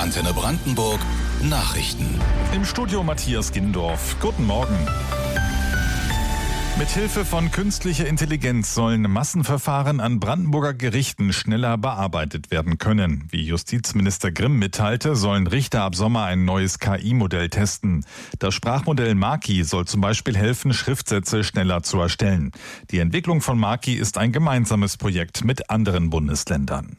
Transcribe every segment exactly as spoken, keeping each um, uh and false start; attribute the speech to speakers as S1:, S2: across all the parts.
S1: Antenne Brandenburg Nachrichten.
S2: Im Studio Matthias Gindorf. Guten Morgen. Mithilfe von künstlicher Intelligenz sollen Massenverfahren an Brandenburger Gerichten schneller bearbeitet werden können. Wie Justizminister Grimm mitteilte, sollen Richter ab Sommer ein neues K I-Modell testen. Das Sprachmodell Maki soll zum Beispiel helfen, Schriftsätze schneller zu erstellen. Die Entwicklung von Maki ist ein gemeinsames Projekt mit anderen Bundesländern.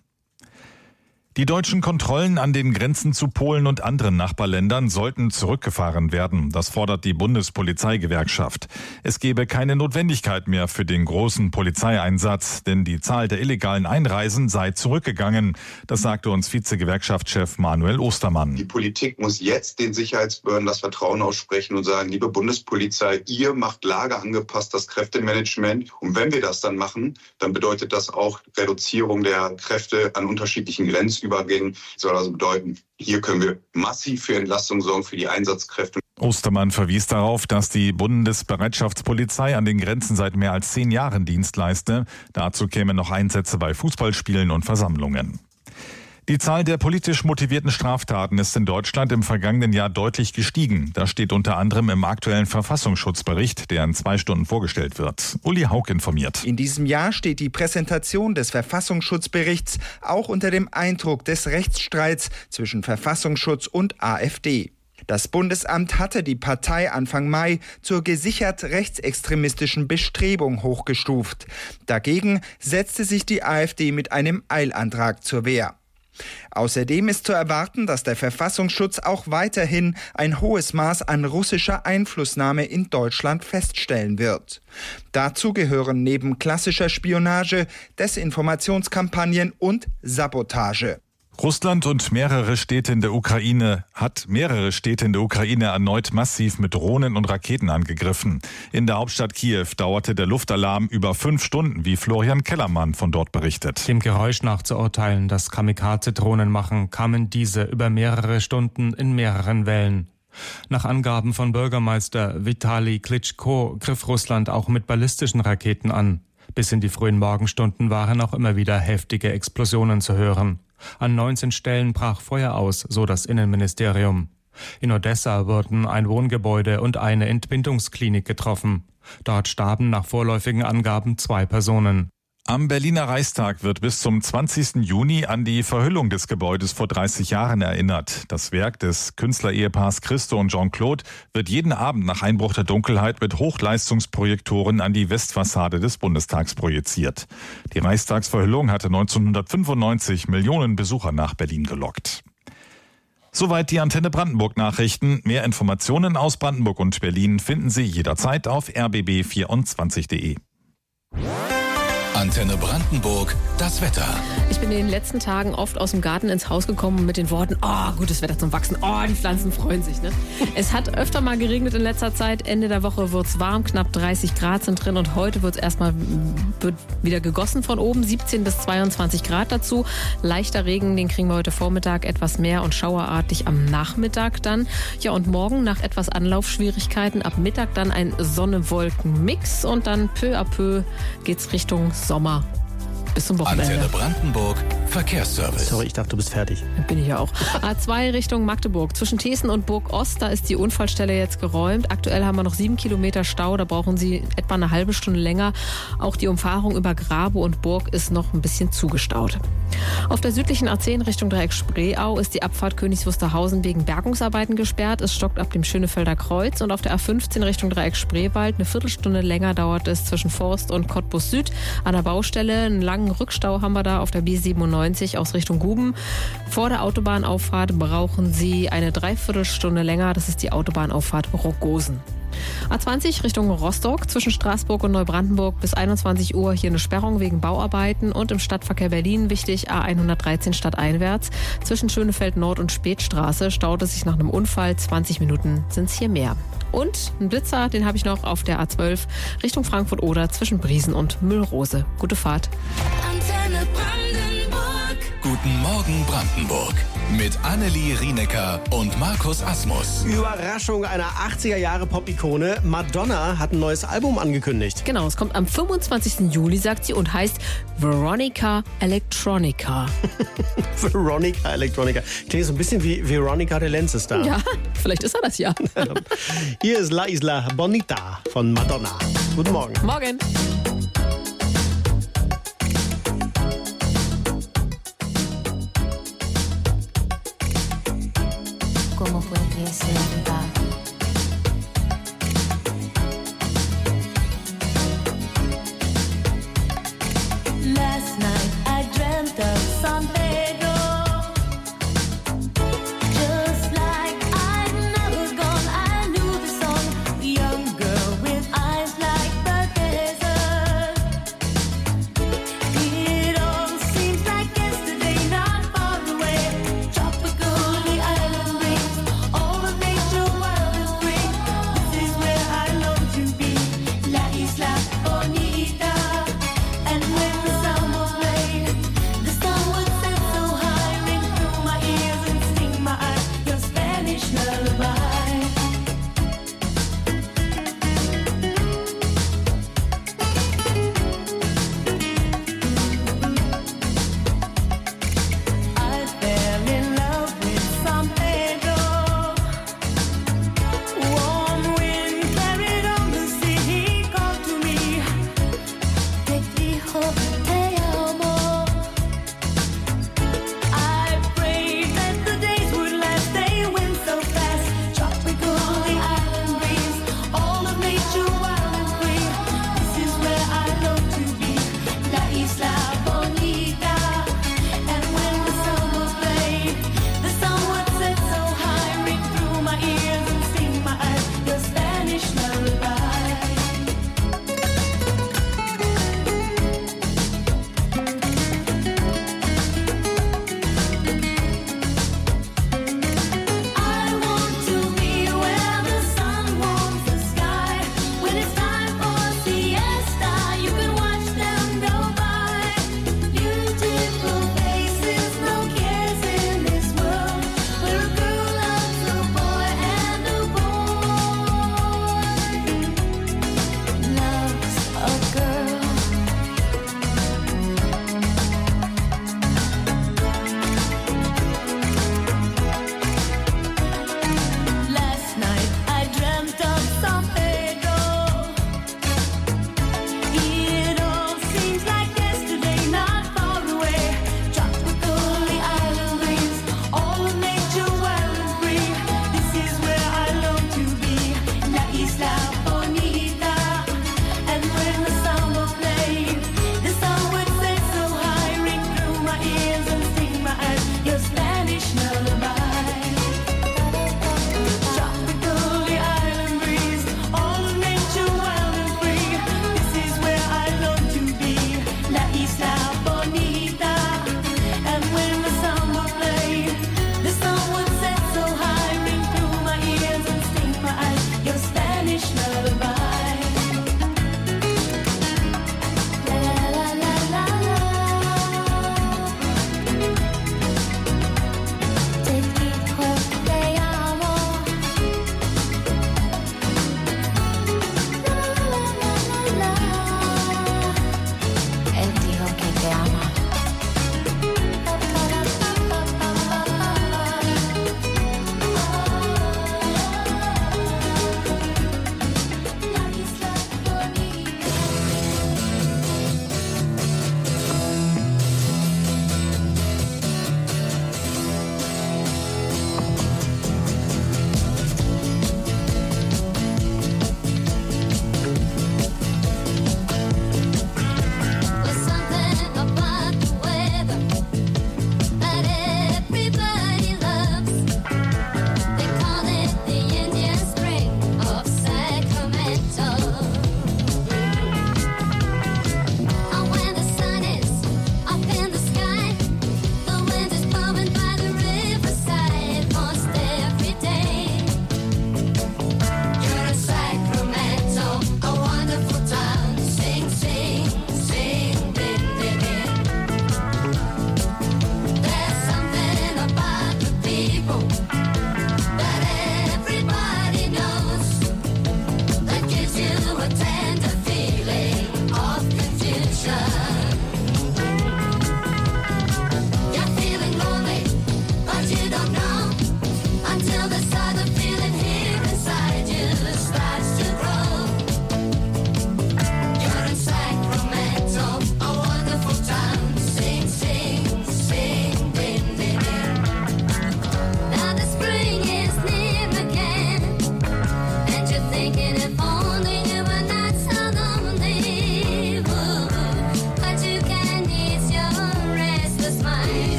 S2: Die deutschen Kontrollen an den Grenzen zu Polen und anderen Nachbarländern sollten zurückgefahren werden. Das fordert die Bundespolizeigewerkschaft. Es gebe keine Notwendigkeit mehr für den großen Polizeieinsatz, denn die Zahl der illegalen Einreisen sei zurückgegangen. Das sagte uns Vizegewerkschaftschef Manuel Ostermann.
S3: Die Politik muss jetzt den Sicherheitsbehörden das Vertrauen aussprechen und sagen, liebe Bundespolizei, ihr macht lageangepasstes Kräftemanagement. Und wenn wir das dann machen, dann bedeutet das auch Reduzierung der Kräfte an unterschiedlichen Grenzen. Übergehen soll also bedeuten, hier können wir massiv für Entlastung sorgen für die Einsatzkräfte.
S2: Ostermann verwies darauf, dass die Bundesbereitschaftspolizei an den Grenzen seit mehr als zehn Jahren Dienst leiste. Dazu kämen noch Einsätze bei Fußballspielen und Versammlungen. Die Zahl der politisch motivierten Straftaten ist in Deutschland im vergangenen Jahr deutlich gestiegen. Das steht unter anderem im aktuellen Verfassungsschutzbericht, der in zwei Stunden vorgestellt wird. Uli Haug informiert.
S4: In diesem Jahr steht die Präsentation des Verfassungsschutzberichts auch unter dem Eindruck des Rechtsstreits zwischen Verfassungsschutz und AfD. Das Bundesamt hatte die Partei Anfang Mai zur gesichert rechtsextremistischen Bestrebung hochgestuft. Dagegen setzte sich die AfD mit einem Eilantrag zur Wehr. Außerdem ist zu erwarten, dass der Verfassungsschutz auch weiterhin ein hohes Maß an russischer Einflussnahme in Deutschland feststellen wird. Dazu gehören neben klassischer Spionage Desinformationskampagnen und Sabotage.
S2: Russland und mehrere Städte in der Ukraine hat mehrere Städte in der Ukraine erneut massiv mit Drohnen und Raketen angegriffen. In der Hauptstadt Kiew dauerte der Luftalarm über fünf Stunden, wie Florian Kellermann von dort berichtet.
S5: Dem Geräusch nach zu urteilen, das Kamikaze-Drohnen machen, kamen diese über mehrere Stunden in mehreren Wellen. Nach Angaben von Bürgermeister Vitali Klitschko griff Russland auch mit ballistischen Raketen an. Bis in die frühen Morgenstunden waren auch immer wieder heftige Explosionen zu hören. An neunzehn Stellen brach Feuer aus, so das Innenministerium. In Odessa wurden ein Wohngebäude und eine Entbindungsklinik getroffen. Dort starben nach vorläufigen Angaben zwei Personen.
S2: Am Berliner Reichstag wird bis zum zwanzigsten Juni an die Verhüllung des Gebäudes vor dreißig Jahren erinnert. Das Werk des Künstlerehepaars Christo und Jean-Claude wird jeden Abend nach Einbruch der Dunkelheit mit Hochleistungsprojektoren an die Westfassade des Bundestags projiziert. Die Reichstagsverhüllung hatte neunzehnhundertfünfundneunzig Millionen Besucher nach Berlin gelockt. Soweit die Antenne Brandenburg Nachrichten. Mehr Informationen aus Brandenburg und Berlin finden Sie jederzeit auf r b b vierundzwanzig punkt de.
S1: Antenne Brandenburg, das Wetter.
S6: Ich bin in den letzten Tagen oft aus dem Garten ins Haus gekommen mit den Worten, oh, gutes Wetter zum Wachsen, oh, die Pflanzen freuen sich. Ne? Es hat öfter mal geregnet in letzter Zeit. Ende der Woche wird es warm, knapp dreißig Grad sind drin und heute wird es erstmal wird wieder gegossen von oben, siebzehn bis zweiundzwanzig Grad dazu. Leichter Regen, den kriegen wir heute Vormittag etwas mehr und schauerartig am Nachmittag dann. Ja, und morgen nach etwas Anlaufschwierigkeiten ab Mittag dann ein Sonne-Wolken-Mix und dann peu à peu geht's Richtung Sommer. Bis zum Wochenende.
S1: Antenne Brandenburg, Verkehrsservice.
S7: Sorry, ich dachte, du bist fertig.
S6: Bin ich ja auch. A zwei Richtung Magdeburg. Zwischen Thesen und Burg Ost, da ist die Unfallstelle jetzt geräumt. Aktuell haben wir noch sieben Kilometer Stau. Da brauchen Sie etwa eine halbe Stunde länger. Auch die Umfahrung über Grabe und Burg ist noch ein bisschen zugestaut. Auf der südlichen A zehn Richtung Dreieck Spreeau ist die Abfahrt Königs Wusterhausen wegen Bergungsarbeiten gesperrt. Es stockt ab dem Schönefelder Kreuz. Und auf der A fünfzehn Richtung Dreieck Spreewald eine Viertelstunde länger dauert es zwischen Forst und Cottbus Süd an der Baustelle. Einen langen Rückstau haben wir da auf der B siebenundneunzig aus Richtung Guben. Vor der Autobahnauffahrt brauchen Sie eine Dreiviertelstunde länger. Das ist die Autobahnauffahrt Rogosen. A zwanzig Richtung Rostock, zwischen Straßburg und Neubrandenburg bis einundzwanzig Uhr hier eine Sperrung wegen Bauarbeiten und im Stadtverkehr Berlin wichtig A hundertdreizehn stadteinwärts. Zwischen Schönefeld Nord und Spätstraße staut es sich nach einem Unfall, zwanzig Minuten sind es hier mehr. Und ein Blitzer, den habe ich noch auf der A zwölf Richtung Frankfurt-Oder zwischen Briesen und Müllrose. Gute Fahrt.
S8: Antenne Brandenburg.
S1: Guten Morgen Brandenburg mit Annelie Rienecker und Markus Asmus.
S7: Überraschung einer achtziger-Jahre-Pop-Ikone. Madonna hat ein neues Album angekündigt.
S6: Genau, es kommt am fünfundzwanzigsten Juli, sagt sie, und heißt Veronica Electronica.
S7: Veronica Electronica. Klingt so ein bisschen wie Veronica de Lencester.
S6: Ja, vielleicht ist er das ja.
S7: Hier ist La Isla Bonita von Madonna. Guten Morgen.
S6: Morgen.
S8: ¿Cómo fue que se va? Last night I dreamt of San Pedro, just like I'd never gone. I knew the song, the young girl with eyes like the desert. It all seems like yesterday, not far away. Tropical, the island brings all of nature wild.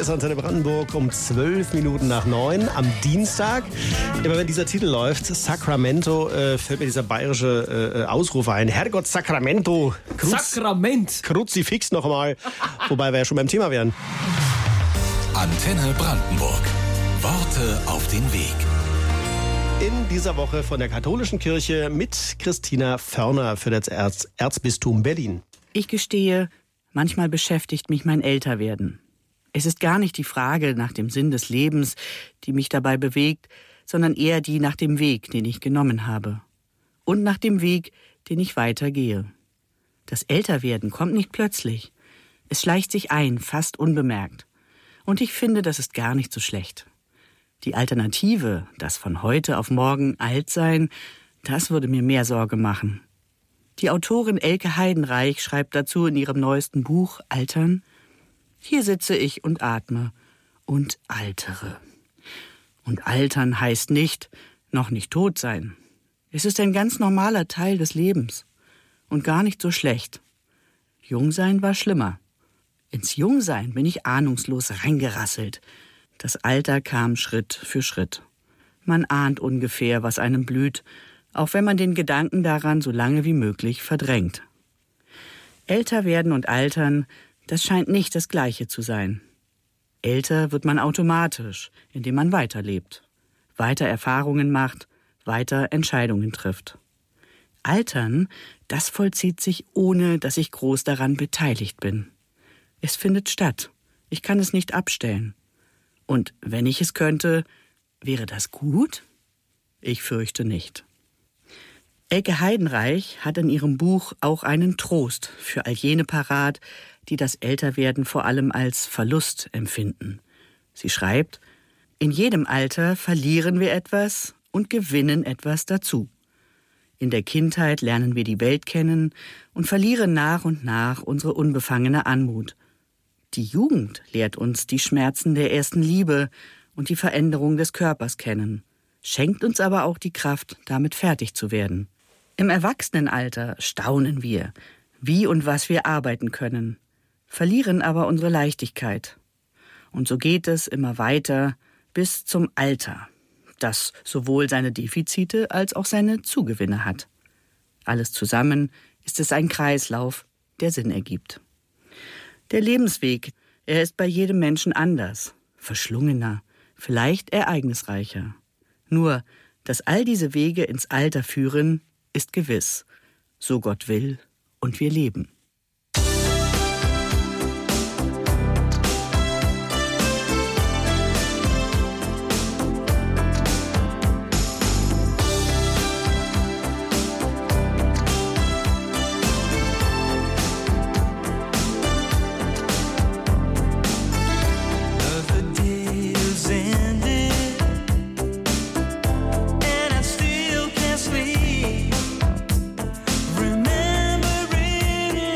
S7: ist Antenne Brandenburg um zwölf Minuten nach neun am Dienstag. Immer wenn dieser Titel läuft, Sacramento, äh, fällt mir dieser bayerische äh, Ausruf ein. Herrgott Sacramento. Kruz
S9: Sakrament.
S7: Kruzifix noch einmal. Wobei wir ja schon beim Thema wären.
S1: Antenne Brandenburg. Worte auf den Weg.
S7: In dieser Woche von der Katholischen Kirche mit Christina Förner für das Erz- Erzbistum Berlin.
S10: Ich gestehe, manchmal beschäftigt mich mein Älterwerden. Es ist gar nicht die Frage nach dem Sinn des Lebens, die mich dabei bewegt, sondern eher die nach dem Weg, den ich genommen habe. Und nach dem Weg, den ich weitergehe. Das Älterwerden kommt nicht plötzlich. Es schleicht sich ein, fast unbemerkt. Und ich finde, das ist gar nicht so schlecht. Die Alternative, das von heute auf morgen alt sein, das würde mir mehr Sorge machen. Die Autorin Elke Heidenreich schreibt dazu in ihrem neuesten Buch Altern: Hier sitze ich und atme und altere. Und altern heißt nicht, noch nicht tot sein. Es ist ein ganz normaler Teil des Lebens und gar nicht so schlecht. Jungsein war schlimmer. Ins Jungsein bin ich ahnungslos reingerasselt. Das Alter kam Schritt für Schritt. Man ahnt ungefähr, was einem blüht, auch wenn man den Gedanken daran so lange wie möglich verdrängt. Älter werden und altern, das scheint nicht das Gleiche zu sein. Älter wird man automatisch, indem man weiterlebt, weiter Erfahrungen macht, weiter Entscheidungen trifft. Altern, das vollzieht sich, ohne dass ich groß daran beteiligt bin. Es findet statt. Ich kann es nicht abstellen. Und wenn ich es könnte, wäre das gut? Ich fürchte nicht. Elke Heidenreich hat in ihrem Buch auch einen Trost für all jene parat, die das Älterwerden vor allem als Verlust empfinden. Sie schreibt: In jedem Alter verlieren wir etwas und gewinnen etwas dazu. In der Kindheit lernen wir die Welt kennen und verlieren nach und nach unsere unbefangene Anmut. Die Jugend lehrt uns die Schmerzen der ersten Liebe und die Veränderung des Körpers kennen, schenkt uns aber auch die Kraft, damit fertig zu werden. Im Erwachsenenalter staunen wir, wie und was wir arbeiten können, verlieren aber unsere Leichtigkeit. Und so geht es immer weiter bis zum Alter, das sowohl seine Defizite als auch seine Zugewinne hat. Alles zusammen ist es ein Kreislauf, der Sinn ergibt. Der Lebensweg, er ist bei jedem Menschen anders, verschlungener, vielleicht ereignisreicher. Nur, dass all diese Wege ins Alter führen, ist gewiss, so Gott will und wir leben.
S8: Remembering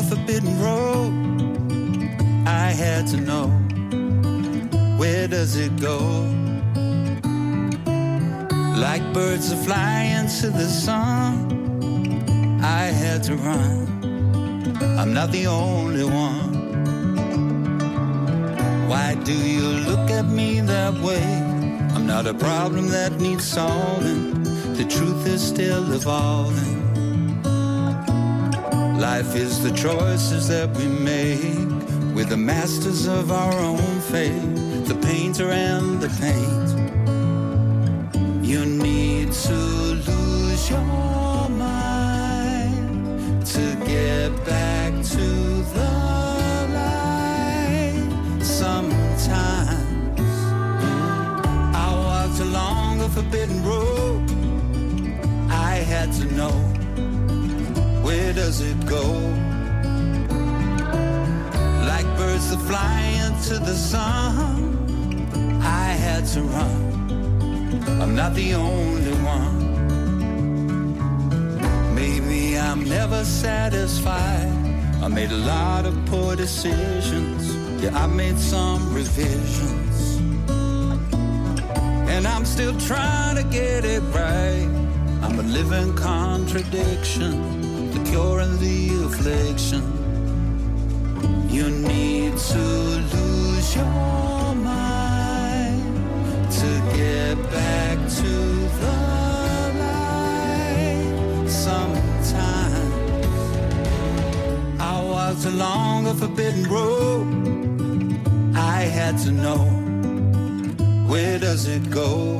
S9: longer forbidden road. I had to know, where does it go? Like birds that fly into the sun, I had to run. I'm not the only one. Why do you look at me that way? I'm not a problem that needs solving. The truth is still evolving. Life is the choices that we make. We're the masters of our own fate. The painter and the paint. You need to lose your mind to get back to the light. Sometimes I walked along a forbidden road. I had to know, where does it go? Like birds that fly into the sun, I had to run. I'm not the only one. Maybe I'm never satisfied. I made a lot of poor decisions. Yeah, I made some revisions. And I'm still trying to get it right. I'm a living contradiction, the cure and the affliction. You need to lose your mind to get back to the light. Sometimes I walked along a forbidden road. I had to know, where does it go?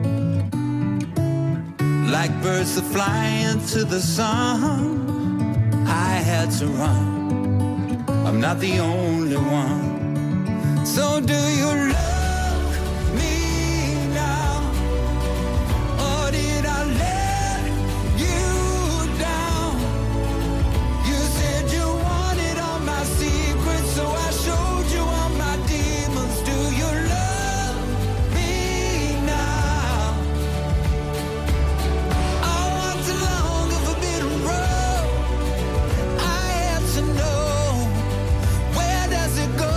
S9: Like birds that fly into the sun, I had to run. I'm not the only one. So do you love me now? Or did I let you down? You said you wanted all my secrets, so I showed you all my demons. Do you love me now? I walked along a forbidden road. I had to know, where does it go?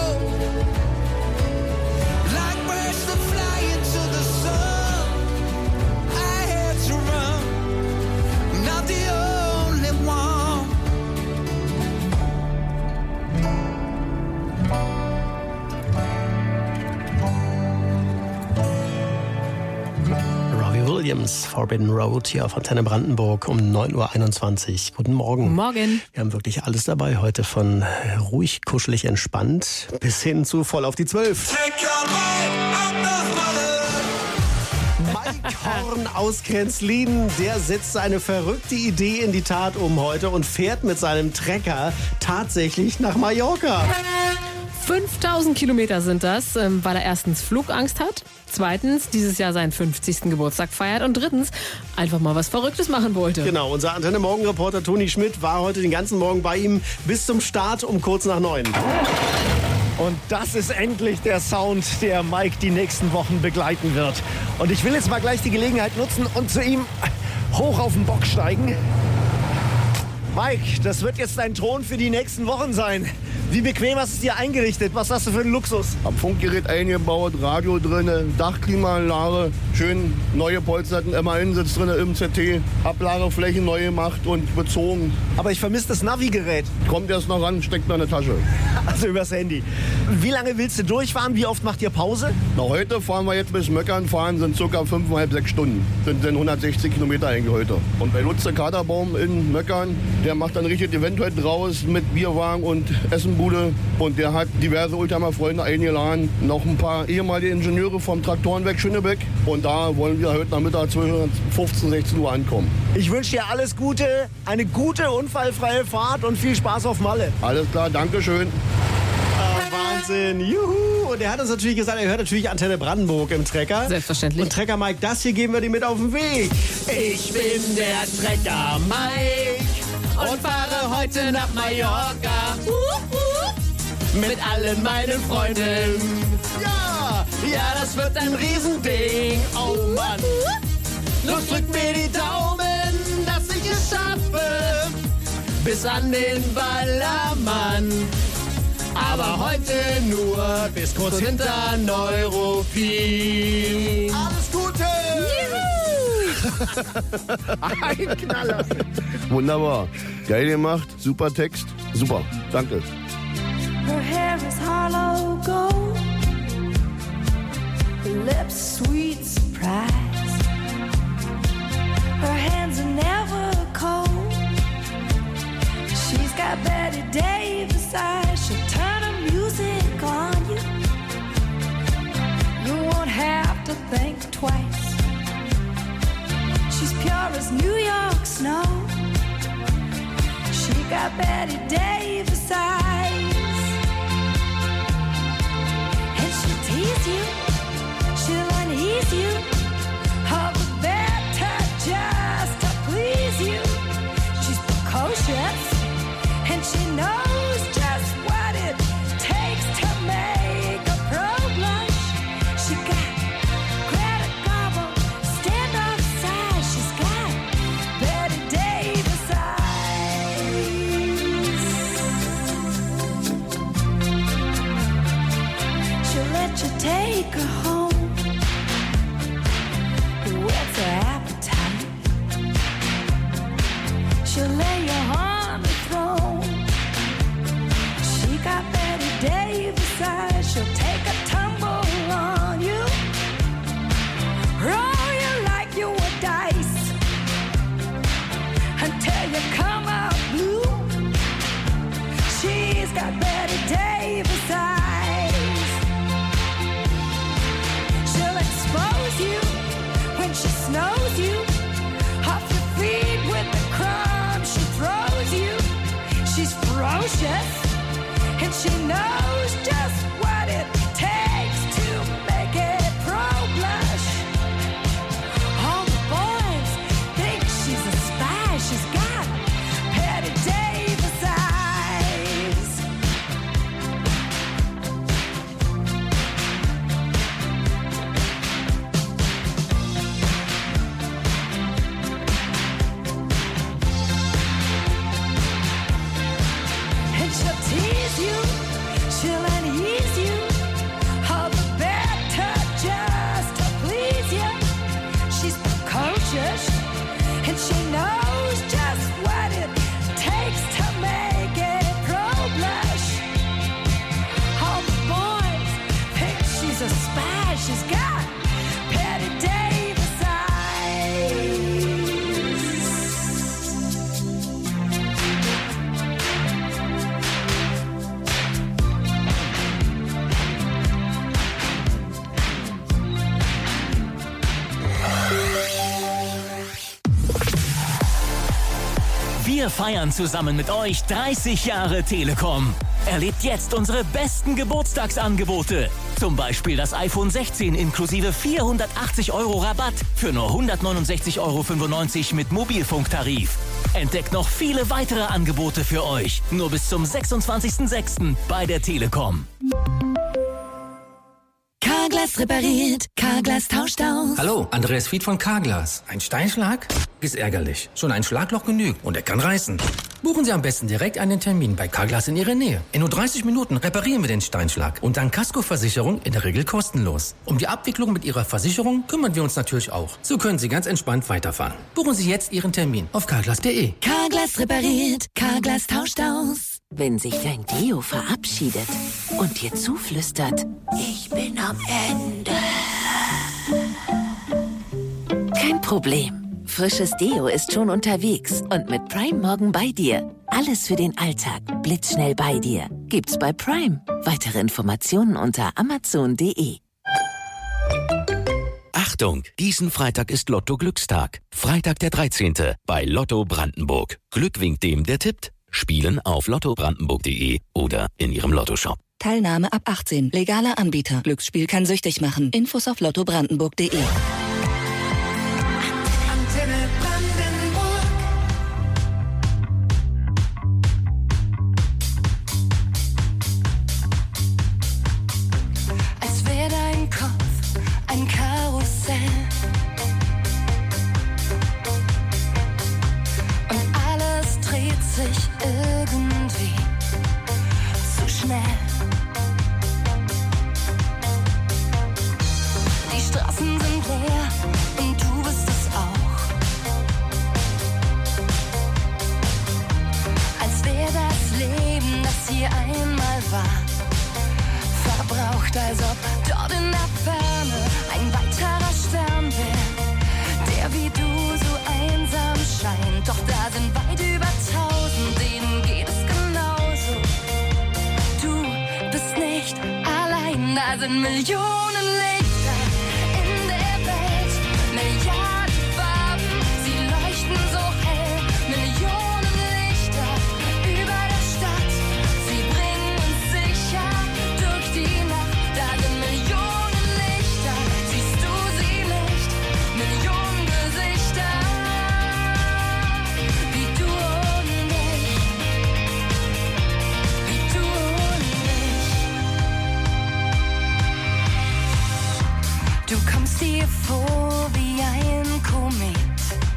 S9: Like birds that fly into the sun, I had to run. I'm not the only one.
S7: Robbie Williams, Forbidden Road, hier auf Antenne Brandenburg um neun Uhr einundzwanzig. Guten Morgen.
S6: Morgen.
S7: Wir haben wirklich alles dabei heute, von ruhig, kuschelig, entspannt bis hin zu voll auf die zwölf. Mike Horn aus Krenzlin, der setzt seine verrückte Idee in die Tat um heute und fährt mit seinem Trecker tatsächlich nach Mallorca.
S6: fünftausend Kilometer sind das, ähm, weil er erstens Flugangst hat, zweitens dieses Jahr seinen fünfzigsten Geburtstag feiert und drittens einfach mal was Verrücktes machen wollte.
S7: Genau, unser Antenne-Morgen-Reporter Toni Schmidt war heute den ganzen Morgen bei ihm bis zum Start um kurz nach neun.
S11: Und das ist endlich der Sound, der Mike die nächsten Wochen begleiten wird. Und ich will jetzt mal gleich die Gelegenheit nutzen und zu ihm hoch auf den Bock steigen. Mike, das wird jetzt dein Thron für die nächsten Wochen sein. Wie bequem hast du es dir eingerichtet? Was hast du für einen Luxus?
S12: Hab Funkgerät eingebaut, Radio drin, Dachklimaanlage, schön neue Polsterten, M A-Sitz drin im Z T, Ablageflächen neu gemacht und bezogen.
S11: Aber ich vermisse das Navigerät.
S12: Kommt erst noch ran, steckt in der Tasche.
S11: Also übers Handy. Wie lange willst du durchfahren? Wie oft macht ihr Pause?
S12: Na, heute fahren wir jetzt bis Möckern, fahren sind ca. fünfeinhalb, sechs Stunden. Sind dann hundertsechzig Kilometer eigentlich heute. Und bei Lutze Katerbaum in Möckern, der macht dann richtig Event heute draus mit Bierwagen und Essenbude. Und der hat diverse Oldtimer-Freunde eingeladen. Noch ein paar ehemalige Ingenieure vom Traktorenwerk Schönebeck. Und da wollen wir heute Nachmittag zwischen fünfzehn und sechzehn Uhr ankommen.
S11: Ich wünsche dir alles Gute, eine gute, unfallfreie Fahrt und viel Spaß auf Malle.
S12: Alles klar, Dankeschön.
S7: Ah, Wahnsinn, juhu! Und er hat uns natürlich gesagt, er hört natürlich Antenne Brandenburg im Trecker.
S6: Selbstverständlich.
S7: Und Trecker Mike, das hier geben wir dir mit auf den Weg.
S11: Ich bin der Trecker Mike und fahre heute nach Mallorca. Uh, uh, mit allen meinen Freunden. Ja, ja, das wird ein Riesending. Oh Mann. Los, drückt mir die Daumen, dass ich es schaffe. Bis
S13: bis an den Ballermann. Aber heute nur bis kurz hinter Neuruppin.
S11: Alles Gute!
S12: Ein Knaller. Wunderbar. Geil gemacht. Super Text. Super. Danke.
S8: Her hair is hollow gold, her lips sweet surprise. Her hands are never cold. She's got Betty Davis eyes. She'll turn her music on you. You won't have to think twice. She's pure as New York snow. She got Betty Davis eyes. And she'll tease you, she'll unease you, all the better just to please you. She's precocious, and she knows just what it takes to make a pro blush. She got Greta Garbo, stand off side. She's got Betty Davis eyes. She'll let you take her home. What's her appetite? She'll lay you on the throne. She got Betty Davis eyes. She'll take a tumble on you, roll you like you were dice, until you come out blue. She's got Betty Davis eyes. She'll expose you when she snows you, off your feet with the crumbs she throws you. She's ferocious, and she knows just what it takes to make it pro blush. All the boys think she's a spy. She's got Betty Davis eyes. And she'll tease you, she'll unease you, all the better just to please you. She's precocious, and she knows just what it takes to make it pro blush. All the boys think she's a spy. She's got Betty Davis eyes.
S14: Wir feiern zusammen mit euch dreißig Jahre Telekom. Erlebt jetzt unsere besten Geburtstagsangebote. Zum Beispiel das iPhone sechzehn inklusive vierhundertachtzig Euro Rabatt für nur hundertneunundsechzig Euro fünfundneunzig mit Mobilfunktarif. Entdeckt noch viele weitere Angebote für euch. Nur bis zum sechsundzwanzigsten sechsten bei der Telekom.
S15: Carglass repariert, Carglass tauscht aus.
S16: Hallo, Andreas Fied von Carglass. Ein Steinschlag? Ist ärgerlich. Schon ein Schlagloch genügt und er kann reißen. Buchen Sie am besten direkt einen Termin bei Carglass in Ihrer Nähe. In nur dreißig Minuten reparieren wir den Steinschlag und dann Kaskoversicherung in der Regel kostenlos. Um die Abwicklung mit Ihrer Versicherung kümmern wir uns natürlich auch. So können Sie ganz entspannt weiterfahren. Buchen Sie jetzt Ihren Termin auf carglass punkt de.
S15: Carglass repariert, Carglass tauscht aus. Wenn sich dein Deo verabschiedet und dir zuflüstert, ich bin am Ende. Kein Problem. Frisches Deo ist schon unterwegs und mit Prime morgen bei dir. Alles für den Alltag, blitzschnell bei dir. Gibt's bei Prime. Weitere Informationen unter amazon punkt de.
S17: Achtung, diesen Freitag ist Lotto-Glückstag. Freitag der dreizehnte bei Lotto Brandenburg. Glück winkt dem, der tippt. Spielen auf lotto brandenburg punkt de oder in Ihrem Lottoshop.
S18: Teilnahme ab achtzehn. Legaler Anbieter. Glücksspiel kann süchtig machen. Infos auf lotto brandenburg punkt de.
S8: Antenne Brandenburg. Als wäre dein Kopf ein Karussell und alles dreht sich sind Millionen Lichter in der Welt, Milliarden Farben, sie leuchten so hell. Millionen Lichter über der Stadt, sie bringen uns sicher durch die Nacht. Da sind Millionen Lichter, siehst du sie nicht? Millionen Gesichter, wie du und ich, wie du und ich. Du kommst dir vor wie ein Komet,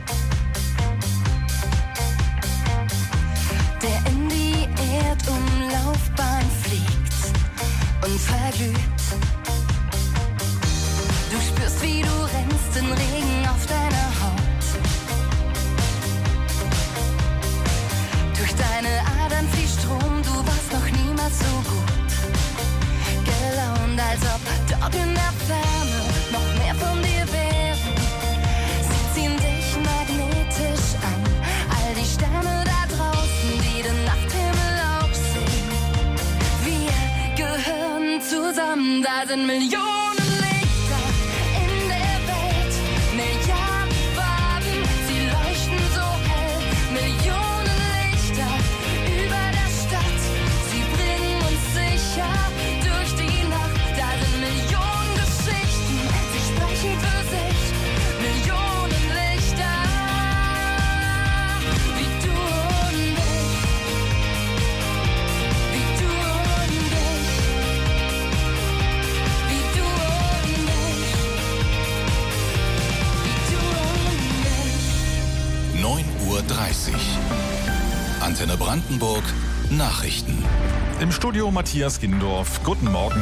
S8: der in die Erdumlaufbahn fliegt und verglüht. Du spürst, wie du rennst, den Regen auf deiner Haut. Durch deine Adern fließt Strom, du warst noch niemals so gut gelaunt, als ob dort in der Ferne noch mehr von dir wären. Sie ziehen dich magnetisch an, all die Sterne da draußen, die den Nachthimmel auch sehen. Wir gehören zusammen, da sind Millionen Lichter in der Welt, Milliarden Farben, sie leuchten so hell. Millionen Lichter über der Stadt, sie bringen uns sicher durch die Nacht. Da sind Millionen Geschichten, sie sprechen für sich. Millionen Lichter, wie du und ich, wie du und ich, wie du und ich, wie du und ich.
S1: neun Uhr dreißig. Antenne Brandenburg. Nachrichten.
S2: Im Studio Matthias Gindorf. Guten Morgen.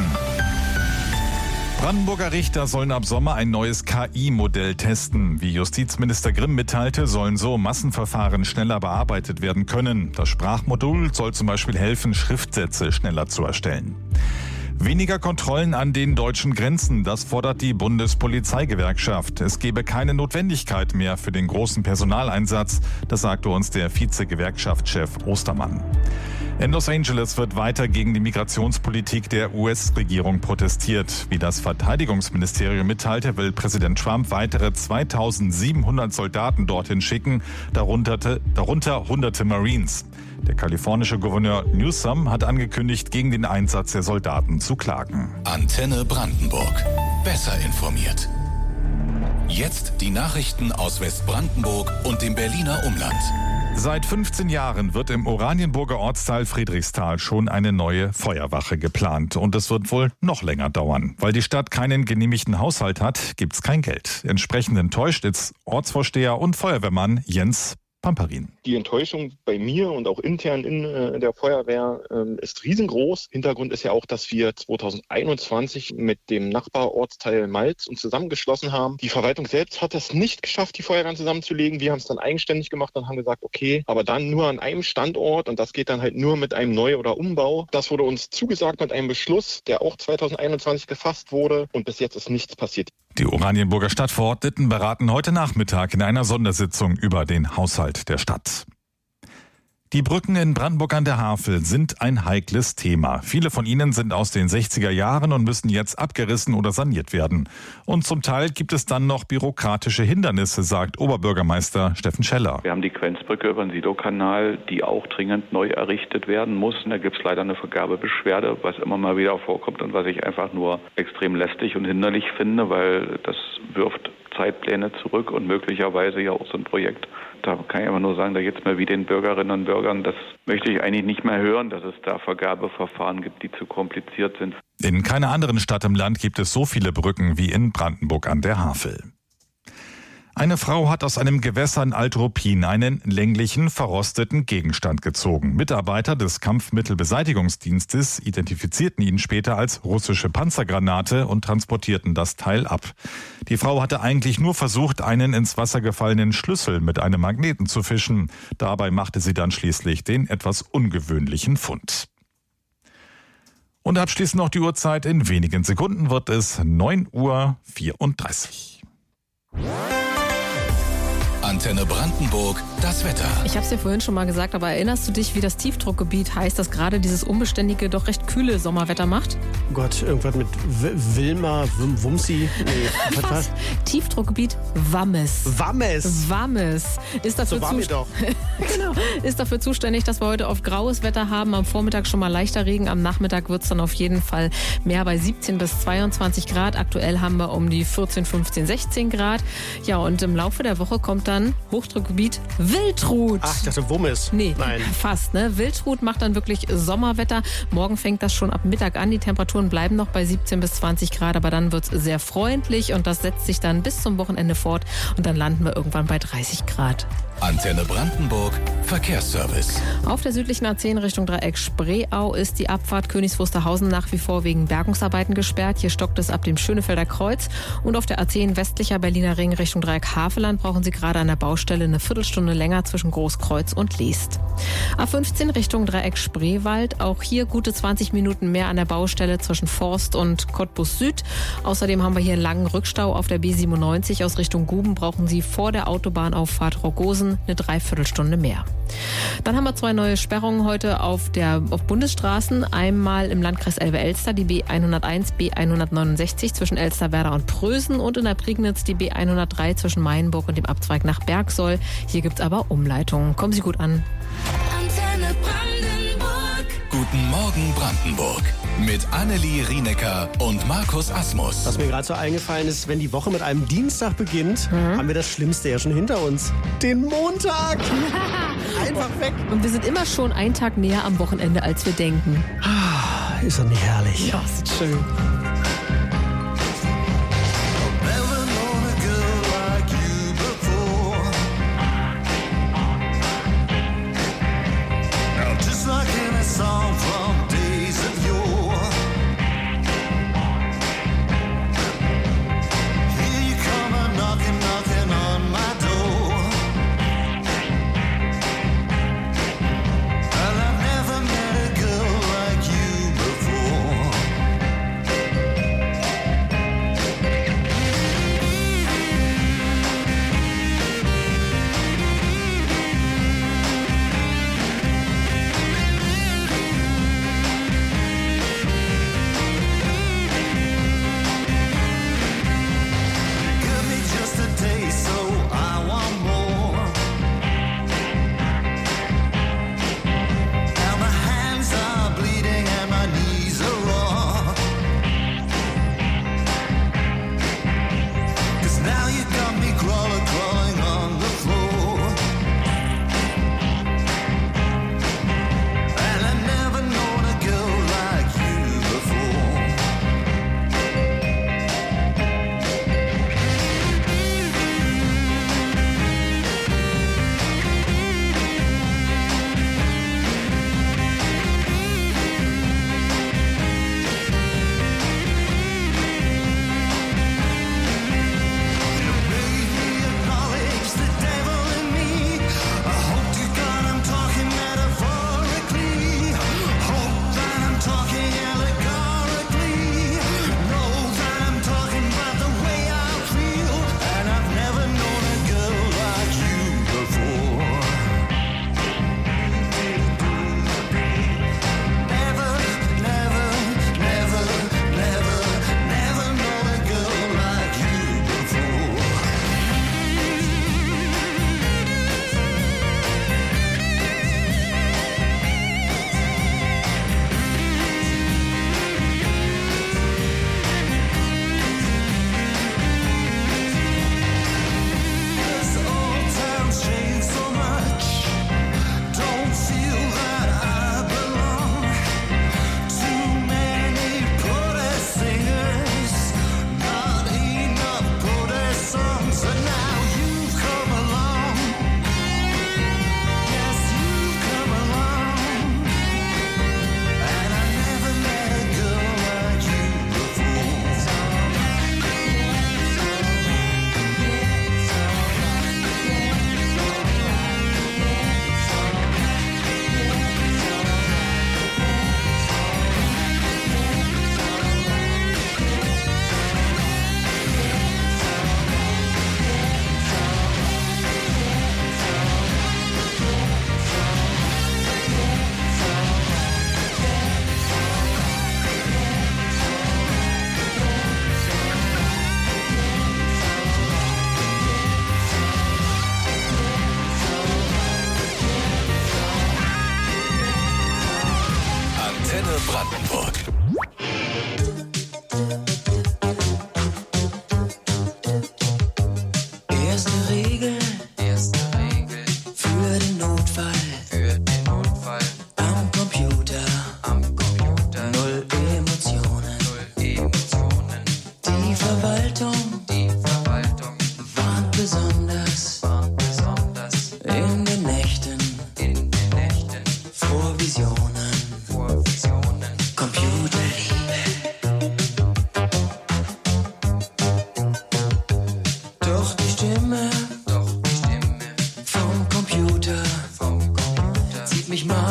S2: Brandenburger Richter sollen ab Sommer ein neues K I-Modell testen. Wie Justizminister Grimm mitteilte, sollen so Massenverfahren schneller bearbeitet werden können. Das Sprachmodul soll zum Beispiel helfen, Schriftsätze schneller zu erstellen. Weniger Kontrollen an den deutschen Grenzen, das fordert die Bundespolizeigewerkschaft. Es gebe keine Notwendigkeit mehr für den großen Personaleinsatz, das sagte uns der Vize-Gewerkschaftschef Ostermann. In Los Angeles wird weiter gegen die Migrationspolitik der U S-Regierung protestiert. Wie das Verteidigungsministerium mitteilte, will Präsident Trump weitere zweitausendsiebenhundert Soldaten dorthin schicken, darunter, darunter hunderte Marines. Der kalifornische Gouverneur Newsom hat angekündigt, gegen den Einsatz der Soldaten zu klagen.
S1: Antenne Brandenburg. Besser informiert. Jetzt die Nachrichten aus Westbrandenburg und dem Berliner Umland.
S2: Seit fünfzehn Jahren wird im Oranienburger Ortsteil Friedrichsthal schon eine neue Feuerwache geplant. Und es wird wohl noch länger dauern. Weil die Stadt keinen genehmigten Haushalt hat, gibt's kein Geld. Entsprechend enttäuscht ist Ortsvorsteher und Feuerwehrmann Jens Pamparin.
S19: Die Enttäuschung bei mir und auch intern in äh, der Feuerwehr äh, ist riesengroß. Hintergrund ist ja auch, dass wir zweitausendeinundzwanzig mit dem Nachbarortsteil Malz uns zusammengeschlossen haben. Die Verwaltung selbst hat es nicht geschafft, die Feuerwehren zusammenzulegen. Wir haben es dann eigenständig gemacht und haben gesagt, okay, aber dann nur an einem Standort und das geht dann halt nur mit einem Neu- oder Umbau. Das wurde uns zugesagt mit einem Beschluss, der auch zweitausendeinundzwanzig gefasst wurde und bis jetzt ist nichts passiert.
S2: Die Oranienburger Stadtverordneten beraten heute Nachmittag in einer Sondersitzung über den Haushalt der Stadt. Die Brücken in Brandenburg an der Havel sind ein heikles Thema. Viele von ihnen sind aus den sechziger Jahren und müssen jetzt abgerissen oder saniert werden. Und zum Teil gibt es dann noch bürokratische Hindernisse, sagt Oberbürgermeister Steffen Scheller.
S20: Wir haben die Quenzbrücke über den Sidow-Kanal, die auch dringend neu errichtet werden muss. Da gibt es leider eine Vergabebeschwerde, was immer mal wieder vorkommt und was ich einfach nur extrem lästig und hinderlich finde, weil das wirft Zeitpläne zurück und möglicherweise ja auch so ein Projekt. Da kann ich aber nur sagen, da geht es mir wie den Bürgerinnen und Bürgern. Das möchte ich eigentlich nicht mehr hören, dass es da Vergabeverfahren gibt, die zu kompliziert sind.
S2: In keiner anderen Stadt im Land gibt es so viele Brücken wie in Brandenburg an der Havel. Eine Frau hat aus einem Gewässer in Altruppin einen länglichen, verrosteten Gegenstand gezogen. Mitarbeiter des Kampfmittelbeseitigungsdienstes identifizierten ihn später als russische Panzergranate und transportierten das Teil ab. Die Frau hatte eigentlich nur versucht, einen ins Wasser gefallenen Schlüssel mit einem Magneten zu fischen. Dabei machte sie dann schließlich den etwas ungewöhnlichen Fund. Und abschließend noch die Uhrzeit. In wenigen Sekunden wird es neun Uhr vierunddreißig.
S1: Antenne Brandenburg, das Wetter.
S6: Ich habe es dir vorhin schon mal gesagt, aber erinnerst du dich, wie das Tiefdruckgebiet heißt, das gerade dieses unbeständige, doch recht kühle Sommerwetter macht?
S7: Oh Gott, irgendwas mit W- Wilma, W- Wumsi? Nee, was war's?
S6: Tiefdruckgebiet Wammes.
S7: Wammes?
S6: Wammes. Ist dafür,
S7: So war mir doch.
S6: genau, ist dafür zuständig, dass wir heute oft graues Wetter haben. Am Vormittag schon mal leichter Regen, am Nachmittag wird es dann auf jeden Fall mehr bei siebzehn bis zweiundzwanzig Grad. Aktuell haben wir um die vierzehn, fünfzehn, sechzehn Grad. Ja, und im Laufe der Woche kommt dann Hochdruckgebiet Wildrut.
S7: Ach, das ist Wummes.
S6: Nee,
S7: Nein.
S6: fast. Ne? Wildrut macht dann wirklich Sommerwetter. Morgen fängt das schon ab Mittag an. Die Temperaturen bleiben noch bei siebzehn bis zwanzig Grad, aber dann wird es sehr freundlich und das setzt sich dann bis zum Wochenende fort und dann landen wir irgendwann bei dreißig Grad.
S1: Antenne Brandenburg, Verkehrsservice.
S6: Auf der südlichen A zehn Richtung Dreieck Spreeau ist die Abfahrt Königs Wusterhausen nach wie vor wegen Bergungsarbeiten gesperrt. Hier stockt es ab dem Schönefelder Kreuz. Und auf der A zehn westlicher Berliner Ring Richtung Dreieck Havelland brauchen Sie gerade an der Baustelle eine Viertelstunde länger zwischen Großkreuz und Leest. A fünfzehn Richtung Dreieck Spreewald. Auch hier gute zwanzig Minuten mehr an der Baustelle zwischen Forst und Cottbus Süd. Außerdem haben wir hier einen langen Rückstau auf der B siebenundneunzig. Aus Richtung Guben brauchen Sie vor der Autobahnauffahrt Rogosen eine Dreiviertelstunde mehr. Dann haben wir zwei neue Sperrungen heute auf der auf Bundesstraßen. Einmal im Landkreis Elbe-Elster die B hunderteins, B hundertneunundsechzig zwischen Elsterwerda und Prösen und in der Prignitz die B hundertdrei zwischen Mayenburg und dem Abzweig nach Bergsoll. Hier gibt es aber Umleitungen. Kommen Sie gut an.
S1: Antenne Brandenburg. Guten Morgen Brandenburg. Mit Annelie Rienecker und Markus Asmus.
S7: Was mir gerade so eingefallen ist, wenn die Woche mit einem Dienstag beginnt, mhm. haben wir das Schlimmste ja schon hinter uns. Den Montag! Einfach weg.
S6: Und wir sind immer schon einen Tag näher am Wochenende, als wir denken.
S7: Ah, ist doch nicht herrlich.
S6: Ja, ist schön.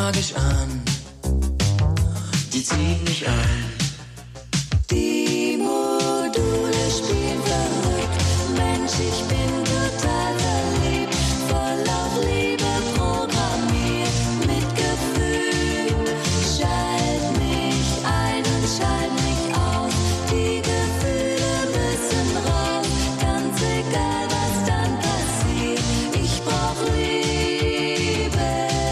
S9: magisch an. Die zieht mich an. Die Module spielen verrückt. Mensch, ich bin total verliebt. Voll auf Liebe programmiert. Mit Gefühl. Schalt mich ein und schalt mich aus. Die Gefühle müssen raus. Ganz egal, was dann passiert. Ich brauch Liebe.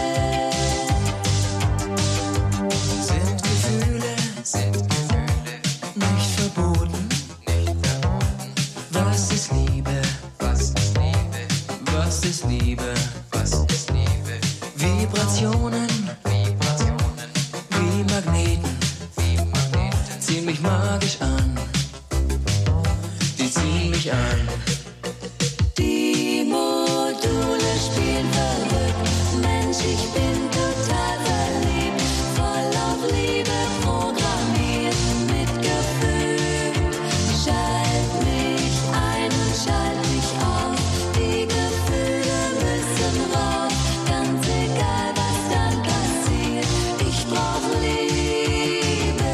S9: Sind Gefühle, sind Gefühle nicht verboten? Nicht verboten. Was ist Liebe? Was ist Liebe? Was ist Liebe? Was ist Liebe? Vibrationen, Vibrationen, wie Magneten, wie Magneten, ziehen mich magisch an. Die ziehen mich an. Die Module spielen verrückt. Mensch, ich bin total verliebt. Voll auf Liebe programmiert. Mit Gefühl. Schalt mich ein und schalt mich aus. Die Gefühle müssen raus. Ganz egal, was dann passiert. Ich brauch Liebe.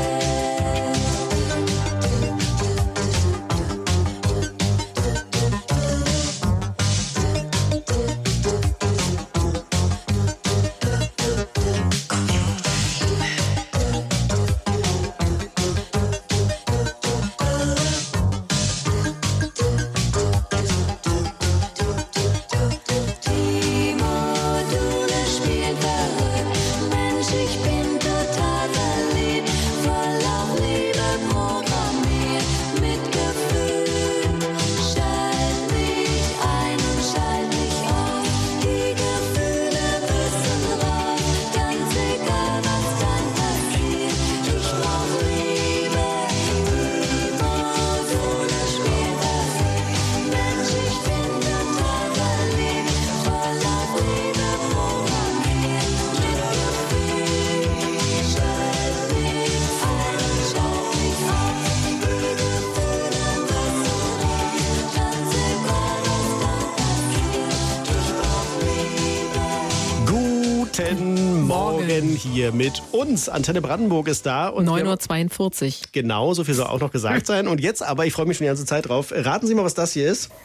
S9: Die Module spielen verrückt. Mensch, ich bin total verliebt. Voll auf Liebe programmiert. Mit Gefühl. Schalt mich ein und schalt mich aus. Die Gefühle müssen raus. Ganz egal, was dann passiert. Ich brauch Liebe. Die Module spielen verrückt. Mensch, ich bin total verliebt. Voll auf Liebe programmiert. Mit Gefühl. Schalt mich ein und schalt mich aus. Die Gefühle müssen raus. Ganz egal, was dann passiert. Ich brauch Liebe.
S7: Guten Morgen hier mit uns. Antenne Brandenburg ist da. Und
S6: neun
S7: wir-
S6: Uhr zweiundvierzig.
S7: Genau, so viel soll auch noch gesagt sein. Und jetzt aber, ich freue mich schon die ganze Zeit drauf. Raten Sie mal, was das hier ist.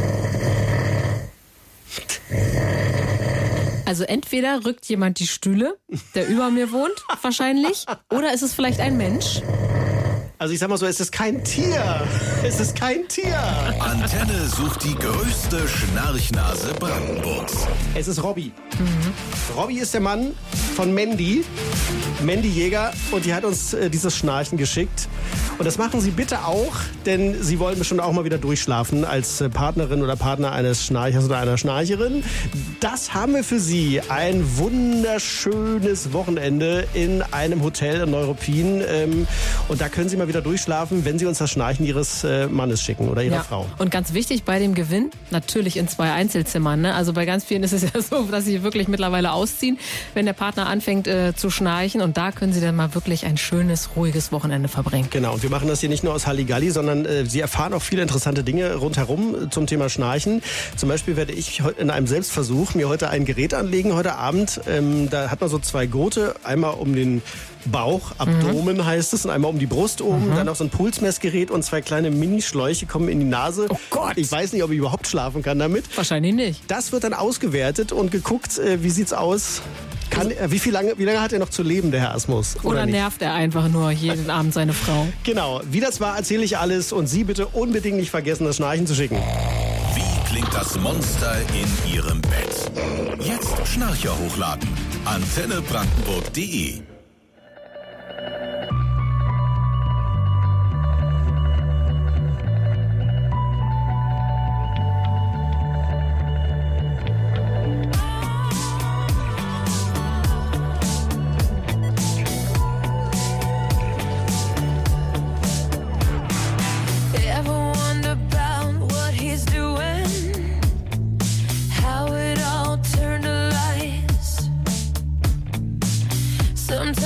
S6: Also entweder rückt jemand die Stühle, der über mir wohnt, wahrscheinlich, oder ist es vielleicht ein Mensch?
S7: Also ich sag mal so, es ist kein Tier. Es ist kein Tier.
S1: Antenne sucht die größte Schnarchnase Brandenburgs.
S7: Es ist Robby. Robby ist der Mann von Mandy. Mandy Jäger. Und die hat uns äh, dieses Schnarchen geschickt. Und das machen Sie bitte auch, denn Sie wollen bestimmt auch mal wieder durchschlafen als äh, Partnerin oder Partner eines Schnarchers oder einer Schnarcherin. Das haben wir für Sie. Ein wunderschönes Wochenende in einem Hotel in Neuruppin. Ähm, und da können Sie mal wieder durchschlafen, wenn Sie uns das Schnarchen Ihres äh, Mannes schicken oder Ihrer
S6: Ja.
S7: Frau.
S6: Und ganz wichtig bei dem Gewinn, natürlich in zwei Einzelzimmern. Ne? Also bei ganz vielen ist es ja so, dass sie wirklich mittlerweile ausziehen, wenn der Partner anfängt äh, zu schnarchen. Und da können sie dann mal wirklich ein schönes, ruhiges Wochenende verbringen.
S7: Genau, und wir machen das hier nicht nur aus Halligalli, sondern äh, Sie erfahren auch viele interessante Dinge rundherum zum Thema Schnarchen. Zum Beispiel werde ich heu- in einem Selbstversuch mir heute ein Gerät anlegen, heute Abend. Ähm, da hat man so zwei Gurte, einmal um den Bauch, Abdomen mhm. heißt es, und einmal um die Brust oben, mhm. dann noch so ein Pulsmessgerät und zwei kleine Minischläuche kommen in die Nase.
S6: Oh Gott!
S7: Ich weiß nicht, ob ich überhaupt schlafen kann damit.
S6: Wahrscheinlich nicht.
S7: Das wird dann ausgewertet und geguckt, äh, wie sieht's aus. Kann, äh, wie, viel lange, wie lange hat er noch zu leben, der Herr Asmus?
S6: Oder, oder nervt er einfach nur jeden Abend seine Frau?
S7: Genau, wie das war, erzähle ich alles und Sie bitte unbedingt nicht vergessen, das Schnarchen zu schicken.
S1: Wie klingt das Monster in Ihrem Bett? Jetzt Schnarcher hochladen. antenne brandenburg punkt de
S8: Ever wonder about what he's doing? How it all turned to lies. Sometimes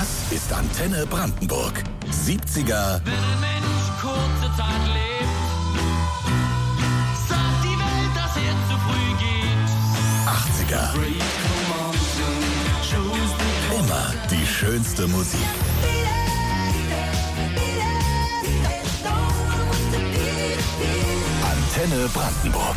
S1: Das ist Antenne Brandenburg. siebziger.
S9: Wenn ein Mensch kurze Zeit lebt, sagt die Welt, dass er zu früh geht.
S1: achtziger. Immer die schönste Musik. Antenne Brandenburg.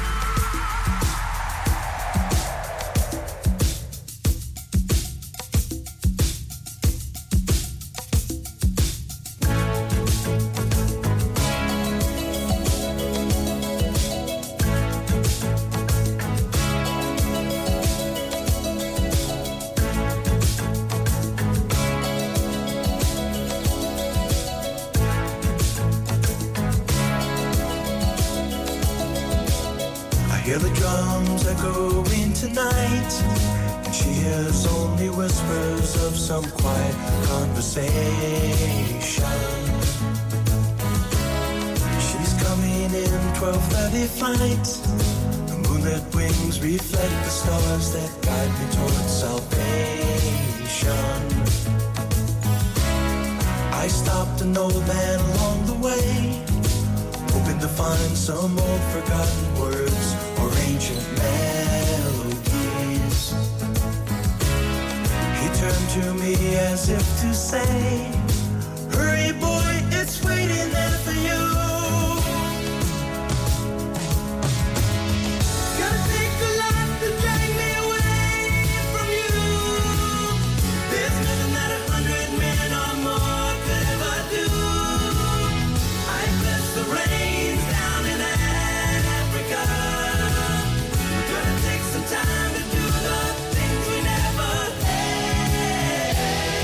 S9: Hear the drums echoing tonight, and she hears only whispers of some quiet conversation. She's coming in twelve thirty flight. The moonlit wings reflect the stars that guide me towards salvation. I stopped an old man along the way, hoping to find some old forgotten words or ancient melodies. He turned to me as if to say, hurry boy, it's waiting there for you. Gotta take a lot to drag me away from you. There's nothing that a hundred men or more could ever do. I bless the rains down in Africa. We're gonna take some time to do the things we never had.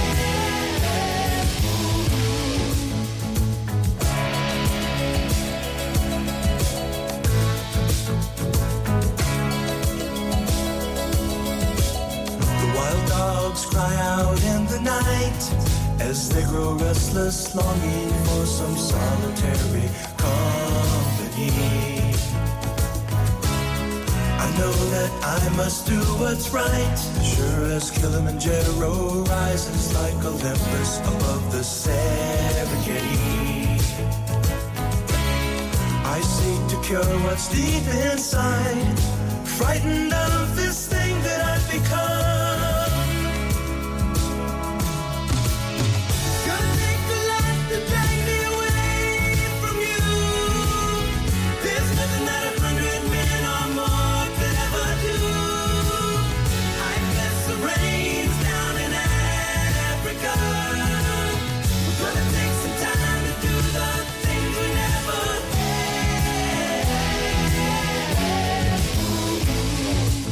S9: The wild dogs cry out in the night as they grow restless, longing for some solitary company. I know that I must do what's right, sure as Kilimanjaro rises like Olympus above the Serengeti. I seek to cure what's deep inside, frightened of this thing that I've become. Gonna take a lot to drag me away from you. There's nothing that a hundred men or more could ever do. I bless the rains down in Africa. We're gonna take some time to do the things we never had.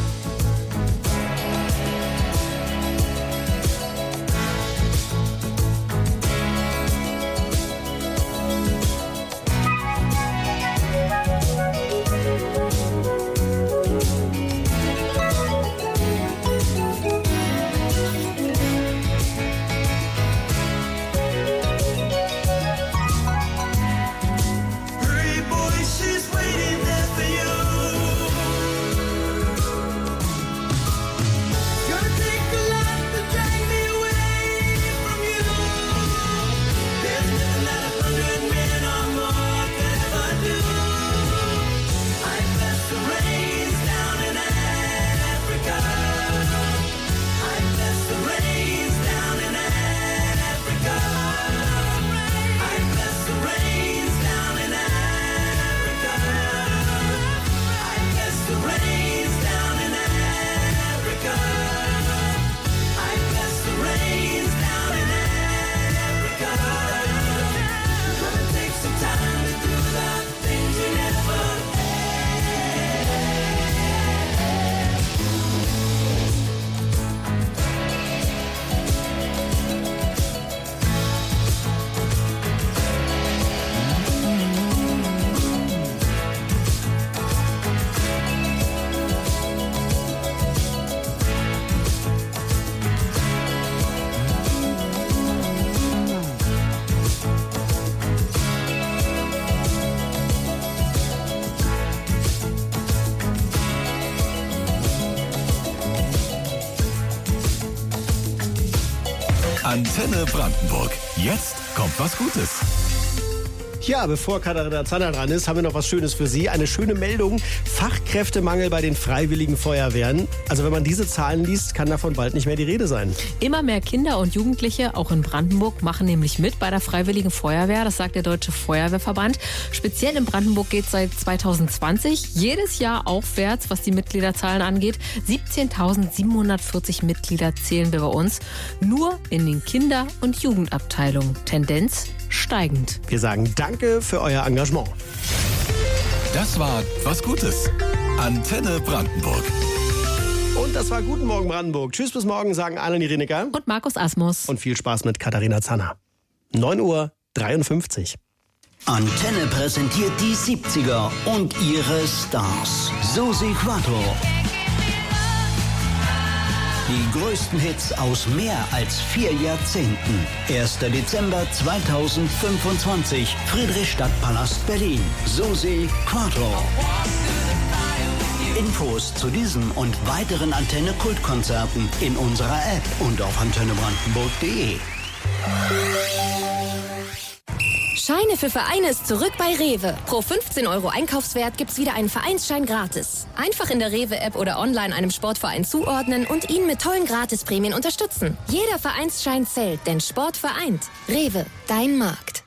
S1: Antenne Brandenburg. Jetzt kommt was Gutes.
S7: Ja, bevor Katharina Zanner dran ist, haben wir noch was Schönes für Sie. Eine schöne Meldung. Fachkräftemangel bei den Freiwilligen Feuerwehren. Also wenn man diese Zahlen liest, kann davon bald nicht mehr die Rede sein.
S6: Immer mehr Kinder und Jugendliche, auch in Brandenburg, machen nämlich mit bei der Freiwilligen Feuerwehr. Das sagt der Deutsche Feuerwehrverband. Speziell in Brandenburg geht seit zweitausendzwanzig jedes Jahr aufwärts, was die Mitgliederzahlen angeht. siebzehntausendsiebenhundertvierzig Mitglieder zählen wir bei uns. Nur in den Kinder- und Jugendabteilungen. Tendenz steigend.
S7: Wir sagen Danke für euer Engagement.
S1: Das war was Gutes. Antenne Brandenburg.
S7: Und das war Guten Morgen Brandenburg. Tschüss bis morgen, sagen Alan Irenecker
S6: und Markus Asmus.
S7: Und viel Spaß mit Katharina Zanner. neun Uhr dreiundfünfzig.
S21: Antenne präsentiert die siebziger und ihre Stars. Susi Quattro. Die größten Hits aus mehr als vier Jahrzehnten. erster Dezember zweitausendfünfundzwanzig, Friedrichstadtpalast, Berlin. Susi Quattro. Infos zu diesem und weiteren Antenne-Kultkonzerten in unserer App und auf antenne brandenburg punkt de.
S22: Scheine für Vereine ist zurück bei Rewe. Pro fünfzehn Euro Einkaufswert gibt's wieder einen Vereinsschein gratis. Einfach in der Rewe-App oder online einem Sportverein zuordnen und ihn mit tollen Gratisprämien unterstützen. Jeder Vereinsschein zählt, denn Sport vereint. Rewe, dein Markt.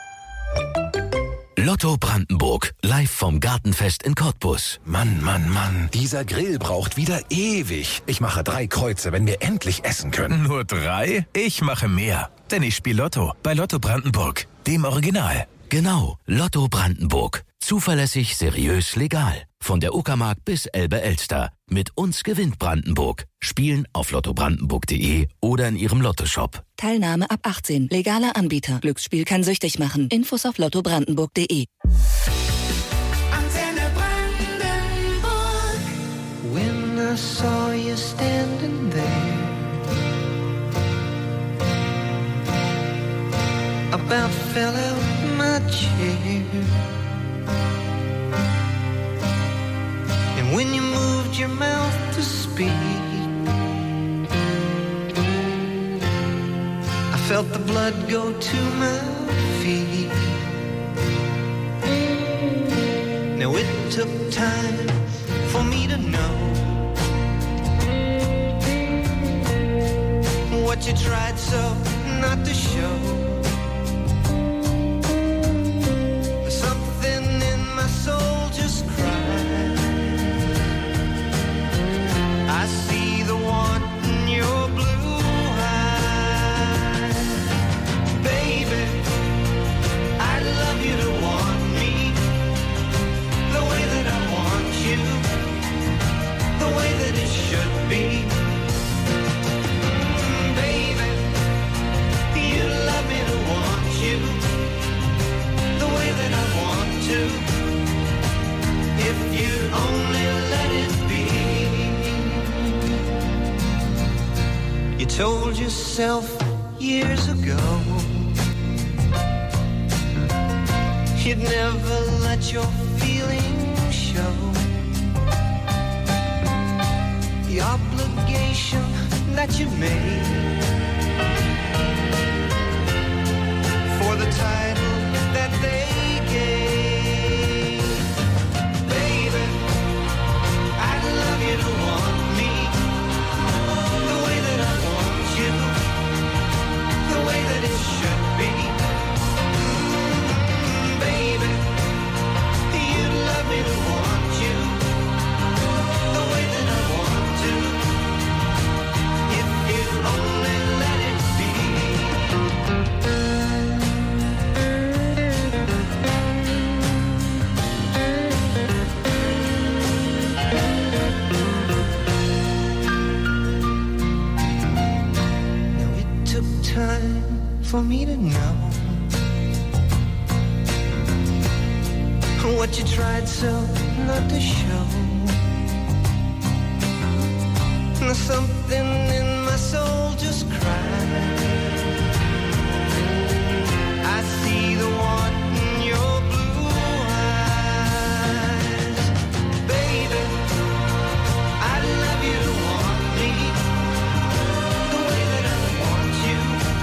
S17: Lotto Brandenburg, live vom Gartenfest in Cottbus.
S23: Mann, Mann, Mann, dieser Grill braucht wieder ewig. Ich mache drei Kreuze, wenn wir endlich essen können.
S24: Nur drei? Ich mache mehr, denn ich spiele Lotto bei Lotto Brandenburg, dem Original.
S17: Genau, Lotto Brandenburg. Zuverlässig, seriös, legal. Von der Uckermark bis Elbe-Elster. Mit uns gewinnt Brandenburg. Spielen auf lotto brandenburg punkt de oder in ihrem Lottoshop.
S18: Teilnahme ab achtzehn. Legaler Anbieter. Glücksspiel kann süchtig machen. Infos auf lotto brandenburg punkt de.
S9: Antenne Brandenburg. When I saw you standing there, about fell out my chair. And when you moved your mouth to speak, I felt the blood go to my feet. Now it took time for me to know what you tried so not to show. Something in my soul just cried. I see the want in your blue eyes. Baby, I'd love you to want me the way that I want you, the way that it should be. Mm, baby, you'd love me to want you the way that I want to, if you'd only let it be. You told yourself years ago you'd never let your feelings show. The obligation that you made for the title that they gave. Baby, I'd love you to want me the way that I want you, the way that it should be. Mm, baby, you'd love me to want you the way that I want to, if you'd only let it be. Time for me to know what you tried so not to show. Something in my soul just cried. I see the want in your blue eyes. Baby, I'd love you to want me the way that I want you,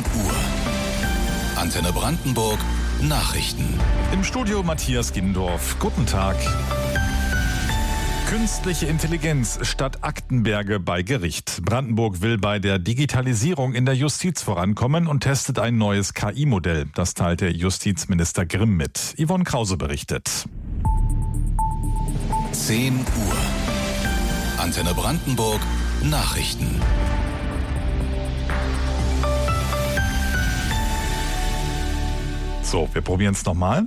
S1: Uhr. Antenne Brandenburg Nachrichten.
S2: Im Studio Matthias Gindorf. Guten Tag. Künstliche Intelligenz statt Aktenberge bei Gericht. Brandenburg will bei der Digitalisierung in der Justiz vorankommen und testet ein neues K I-Modell. Das teilte Justizminister Grimm mit. Yvonne Krause berichtet.
S1: zehn Uhr. Antenne Brandenburg Nachrichten.
S2: So, wir probieren es nochmal.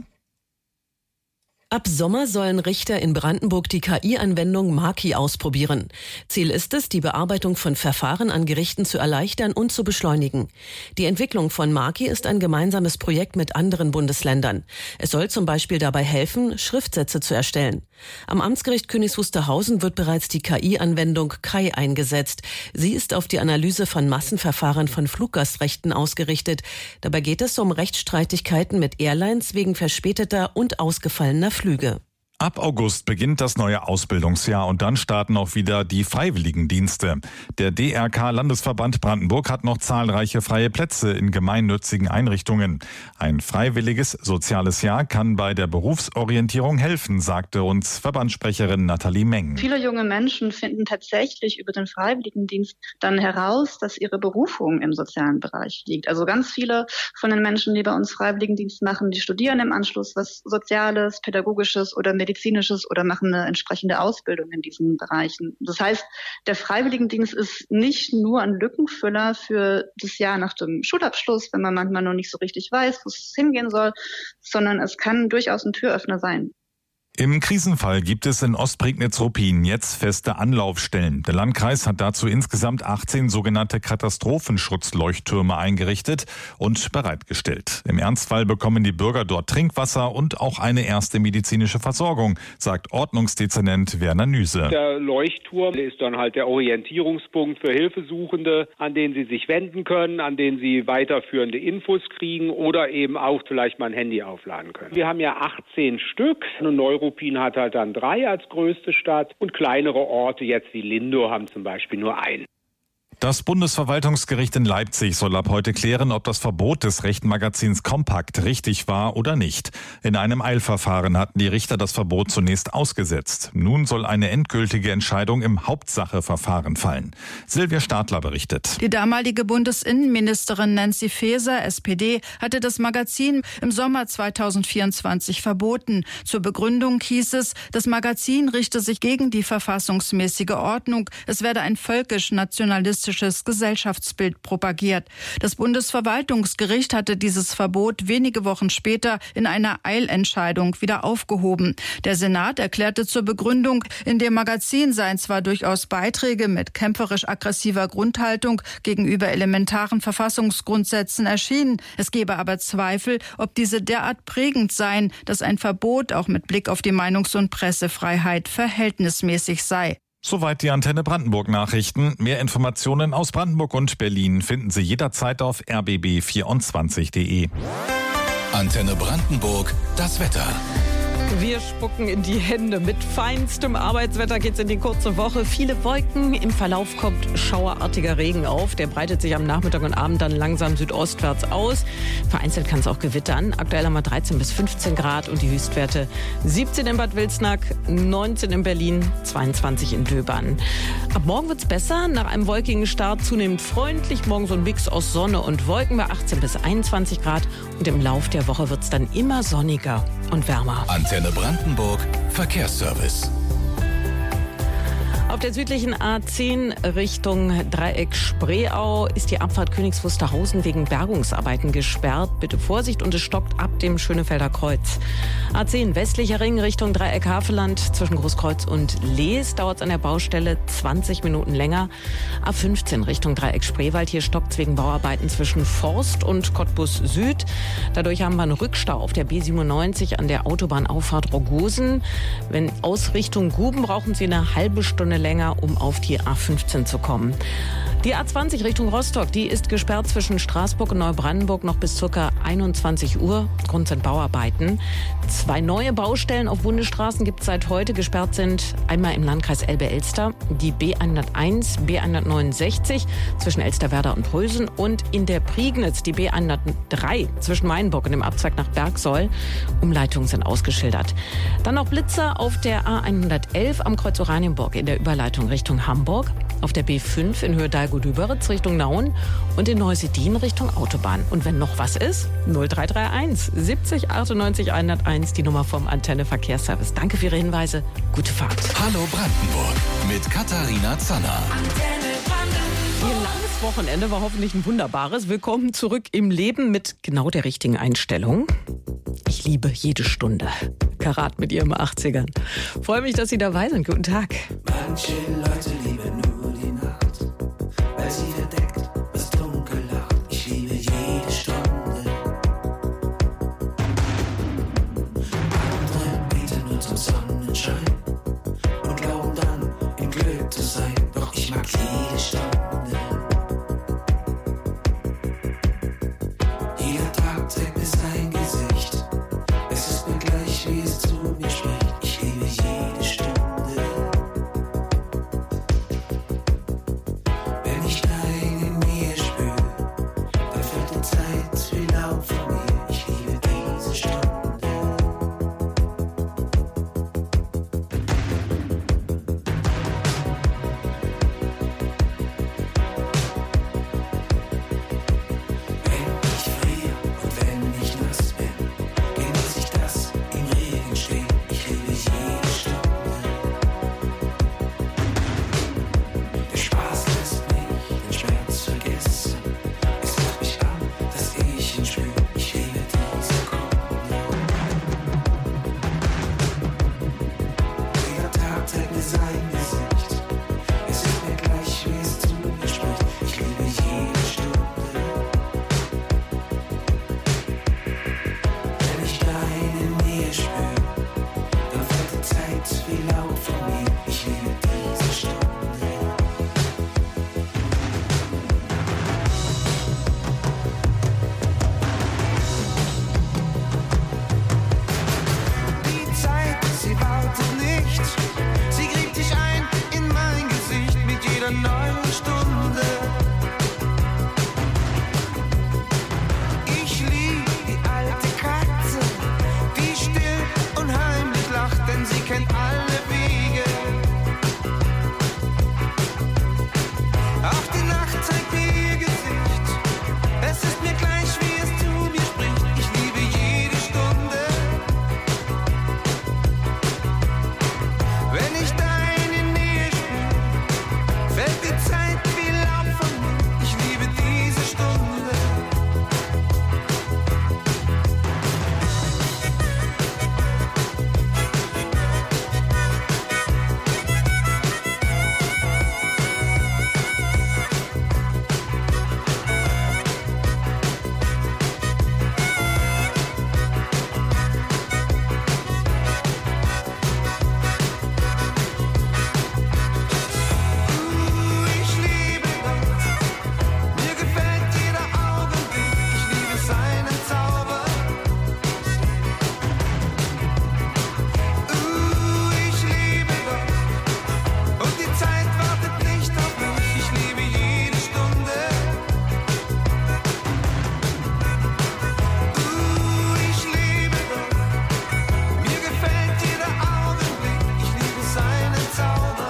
S3: Ab Sommer sollen Richter in Brandenburg die K I-Anwendung Maki ausprobieren. Ziel ist es, die Bearbeitung von Verfahren an Gerichten zu erleichtern und zu beschleunigen. Die Entwicklung von Maki ist ein gemeinsames Projekt mit anderen Bundesländern. Es soll zum Beispiel dabei helfen, Schriftsätze zu erstellen. Am Amtsgericht Königs Wusterhausen wird bereits die K I-Anwendung Kai eingesetzt. Sie ist auf die Analyse von Massenverfahren von Fluggastrechten ausgerichtet. Dabei geht es um Rechtsstreitigkeiten mit Airlines wegen verspäteter und ausgefallener Flüge.
S2: Ab August beginnt das neue Ausbildungsjahr und dann starten auch wieder die Freiwilligendienste. Der D R K-Landesverband Brandenburg hat noch zahlreiche freie Plätze in gemeinnützigen Einrichtungen. Ein freiwilliges soziales Jahr kann bei der Berufsorientierung helfen, sagte uns Verbandssprecherin Nathalie Meng.
S4: Viele junge Menschen finden tatsächlich über den Freiwilligendienst dann heraus, dass ihre Berufung im sozialen Bereich liegt. Also ganz viele von den Menschen, die bei uns Freiwilligendienst machen, die studieren im Anschluss was Soziales, Pädagogisches oder Medizinisches oder machen eine entsprechende Ausbildung in diesen Bereichen. Das heißt, der Freiwilligendienst ist nicht nur ein Lückenfüller für das Jahr nach dem Schulabschluss, wenn man manchmal noch nicht so richtig weiß, wo es hingehen soll, sondern es kann durchaus ein Türöffner sein.
S2: Im Krisenfall gibt es in Ostprignitz-Ruppin jetzt feste Anlaufstellen. Der Landkreis hat dazu insgesamt achtzehn sogenannte Katastrophenschutzleuchttürme eingerichtet und bereitgestellt. Im Ernstfall bekommen die Bürger dort Trinkwasser und auch eine erste medizinische Versorgung, sagt Ordnungsdezernent Werner Nüse.
S5: Der Leuchtturm ist dann halt der Orientierungspunkt für Hilfesuchende, an den sie sich wenden können, an den sie weiterführende Infos kriegen oder eben auch vielleicht mal ein Handy aufladen können. Wir haben ja achtzehn Stück. Eine Neuruppin hat halt dann drei als größte Stadt und kleinere Orte jetzt wie Lindow haben zum Beispiel nur einen.
S2: Das Bundesverwaltungsgericht in Leipzig soll ab heute klären, ob das Verbot des rechten Magazins Kompakt richtig war oder nicht. In einem Eilverfahren hatten die Richter das Verbot zunächst ausgesetzt. Nun soll eine endgültige Entscheidung im Hauptsacheverfahren fallen. Silvia Stadler berichtet.
S10: Die damalige Bundesinnenministerin Nancy Faeser, S P D, hatte das Magazin im Sommer zweitausendvierundzwanzig verboten. Zur Begründung hieß es, das Magazin richte sich gegen die verfassungsmäßige Ordnung. Es werde ein völkisch-nationalistisches Gesellschaftsbild propagiert. Das Bundesverwaltungsgericht hatte dieses Verbot wenige Wochen später in einer Eilentscheidung wieder aufgehoben. Der Senat erklärte zur Begründung, in dem Magazin seien zwar durchaus Beiträge mit kämpferisch-aggressiver Grundhaltung gegenüber elementaren Verfassungsgrundsätzen erschienen. Es gebe aber Zweifel, ob diese derart prägend seien, dass ein Verbot auch mit Blick auf die Meinungs- und Pressefreiheit verhältnismäßig sei.
S2: Soweit die Antenne Brandenburg Nachrichten. Mehr Informationen aus Brandenburg und Berlin finden Sie jederzeit auf r b b vierundzwanzig punkt de.
S1: Antenne Brandenburg, das Wetter.
S6: Wir spucken in die Hände. Mit feinstem Arbeitswetter geht's in die kurze Woche. Viele Wolken. Im Verlauf kommt schauerartiger Regen auf. Der breitet sich am Nachmittag und Abend dann langsam südostwärts aus. Vereinzelt kann es auch gewittern. Aktuell haben wir dreizehn bis fünfzehn Grad und die Höchstwerte siebzehn in Bad Wilsnack, neunzehn in Berlin, zweiundzwanzig in Döbern. Ab morgen wird's besser. Nach einem wolkigen Start zunehmend freundlich. Morgen so ein Mix aus Sonne und Wolken bei achtzehn bis einundzwanzig Grad. Und im Lauf der Woche wird's dann immer sonniger und wärmer.
S1: Antenne Brandenburg Verkehrsservice.
S6: Auf der südlichen A zehn Richtung Dreieck Spreeau ist die Abfahrt Königs Wusterhausen wegen Bergungsarbeiten gesperrt. Bitte Vorsicht, und es stockt ab dem Schönefelder Kreuz. A zehn westlicher Ring Richtung Dreieck Havelland zwischen Großkreuz und Lees dauert es an der Baustelle zwanzig Minuten länger. A fünfzehn Richtung Dreieck Spreewald, hier stockt es wegen Bauarbeiten zwischen Forst und Cottbus Süd. Dadurch haben wir einen Rückstau auf der B siebenundneunzig an der Autobahnauffahrt Rogosen. Wenn aus Richtung Guben brauchen Sie eine halbe Stunde länger
S3: länger, um auf die A fünfzehn zu kommen. Die A zwanzig Richtung Rostock, die ist gesperrt zwischen Straßburg und Neubrandenburg noch bis ca. einundzwanzig Uhr. Grund sind Bauarbeiten. Zwei neue Baustellen auf Bundesstraßen gibt es seit heute. Gesperrt sind einmal im Landkreis Elbe-Elster die B hunderteins, B hundertneunundsechzig zwischen Elsterwerda und Prösen und in der Prignitz die B hundertdrei zwischen Mainburg und dem Abzweig nach Bergsoll. Umleitungen sind ausgeschildert. Dann noch Blitzer auf der A hundertelf am Kreuz Oranienburg in der Überleitung Richtung Hamburg. Auf der B fünf in Höhe Dahlgow-Düberitz Richtung Nauen und in Neusiedl Richtung Autobahn. Und wenn noch was ist, null drei drei eins siebzig achtundneunzig hunderteins, die Nummer vom Antenne Verkehrsservice. Danke für Ihre Hinweise. Gute Fahrt.
S1: Hallo Brandenburg mit Katharina Zanner.
S3: Ihr langes Wochenende war hoffentlich ein wunderbares. Willkommen zurück im Leben mit genau der richtigen Einstellung. Ich liebe jede Stunde. Karat mit ihrem achtzigern. Freue mich, dass Sie dabei sind. Guten Tag.
S9: Manche Leute lieben nur die Nacht, weil sie verdeckt, was dunkel lacht. Ich liebe jede Stunde. Andere beten nur zum Sonnenschein und glauben dann, im Glück zu sein. Doch ich mag jede Stunde. Jeder Tag zeigt mir sein Gesicht. Es ist mir gleich, wie es zu mir spricht. Ich liebe jede Stunde. Wenn ich deine Nähe spüre, dann fällt die Zeit wie Laub von mir. Ich liebe diese Stunde. Wenn ich friere und wenn ich nass bin, genieße ich das im Regen stehen. Ich liebe jede Stunde. Der Spaß lässt mich den Schmerz vergessen. Es macht mich an, dass ich ihn spüre. Ich liebe die Sekunde. Jeder Tag zeigt mir sein Gesicht. Es ist mir gleich, wie es zu mir spricht. Ich liebe jede Stunde. Wenn ich deine Nähe spüre, dann fällt die Zeit wie Laub von mir. Ich liebe diese Stunde. Die Zeit, sie wartet nicht. Sie gräbt sich ein in mein Gesicht mit jeder neuen Stunde. Ich liebe die alte Katze, die still und heimlich lacht, denn sie kennt alle Wege. Auch die Nacht zeigt mir ihr Gesicht. Es ist mir gleich, wie es zu mir spricht. Ich liebe jede Stunde. Wenn ich deine Nähe spüre, fällt die Zeit wie Laub von mir. Ich liebe diese Stunde. Ich liebe Gott. Mir gefällt jeder Augenblick. Ich liebe seinen Zauber. Uh, ich liebe Gott. Und die Zeit wartet nicht auf mich. Ich liebe jede Stunde. Uh, ich liebe Gott. Mir gefällt jeder Augenblick. Ich liebe seinen Zauber.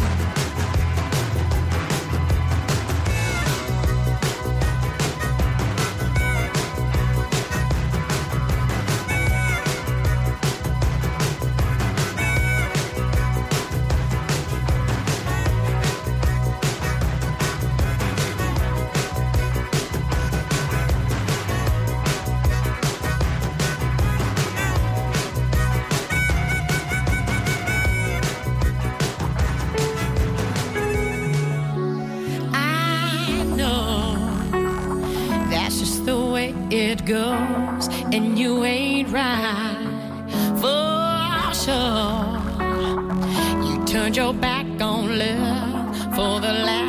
S11: I know that's just the way it goes, and you ain't right for sure. You turned your back on love for the last